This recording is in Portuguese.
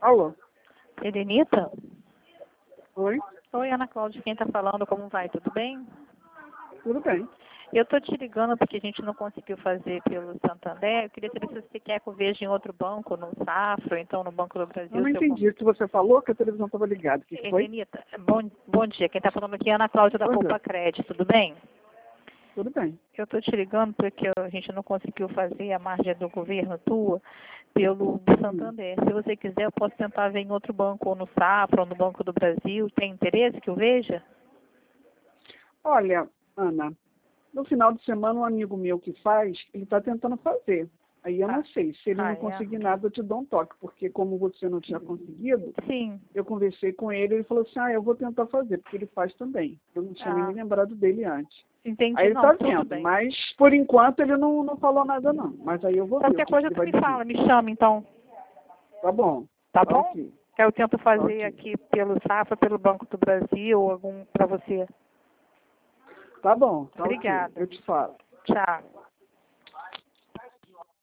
Alô? Edenita? Oi? Oi, Ana Cláudia, quem está falando? Como vai? Tudo bem? Tudo bem. Eu estou te ligando porque a gente não conseguiu fazer pelo Santander. Eu queria saber se você quer que eu veja em outro banco, no Safra, ou então no Banco do Brasil. Eu não entendi o que você falou, que a televisão estava ligada. O que foi? Edenita, bom dia. Quem está falando aqui é a Ana Cláudia da Pois é. Poupa Crédito, tudo bem? Tudo bem. Eu estou te ligando porque a gente não conseguiu fazer a margem do governo tua pelo Santander. Se você quiser, eu posso tentar ver em outro banco, ou no Safra, ou no Banco do Brasil. Tem interesse que eu veja? Olha, Ana, no final de semana um amigo meu que faz, ele está tentando fazer. Aí eu não sei, se ele não conseguir nada, eu te dou um toque, porque como você não tinha conseguido, Sim. eu conversei com ele, ele falou assim, eu vou tentar fazer, porque ele faz também. Eu não tinha nem me lembrado dele antes. Entendi, Aí ele não, está tudo vendo, bem. mas por enquanto ele não falou nada não. Mas aí eu vou ver o Qualquer que coisa ele tu vai me dizer. fala, me chama então, Tá bom. tá bom? Ok. Que eu tento fazer Ok. aqui pelo Safra, pelo Banco do Brasil, ou algum para você. Tá bom. Tá ok. Obrigada. Eu te falo. Tchau.